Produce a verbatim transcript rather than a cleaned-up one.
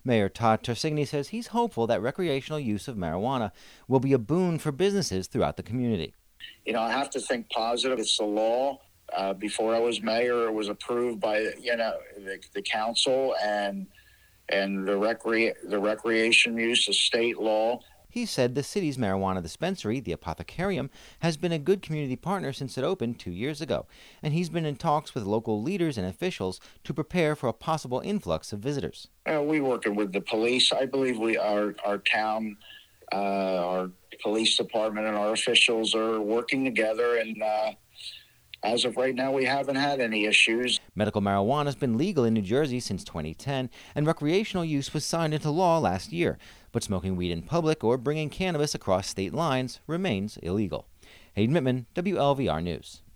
Mayor Todd Tersigni says he's hopeful that recreational use of marijuana will be a boon for businesses throughout the community. You know, I have to think positive. It's the law. Uh, before I was mayor, it was approved by, you know, the, the council, and and the recre- the recreation use is state law. He said the city's marijuana dispensary, the Apothecarium, has been a good community partner since it opened two years ago, and he's been in talks with local leaders and officials to prepare for a possible influx of visitors. Uh, we working with the police. I believe we our our town, uh, our police department, and our officials are working together, and uh, as of right now, we haven't had any issues. Medical marijuana has been legal in New Jersey since twenty ten, and recreational use was signed into law last year. But smoking weed in public or bringing cannabis across state lines remains illegal. Hayden Mittman, W L V R News.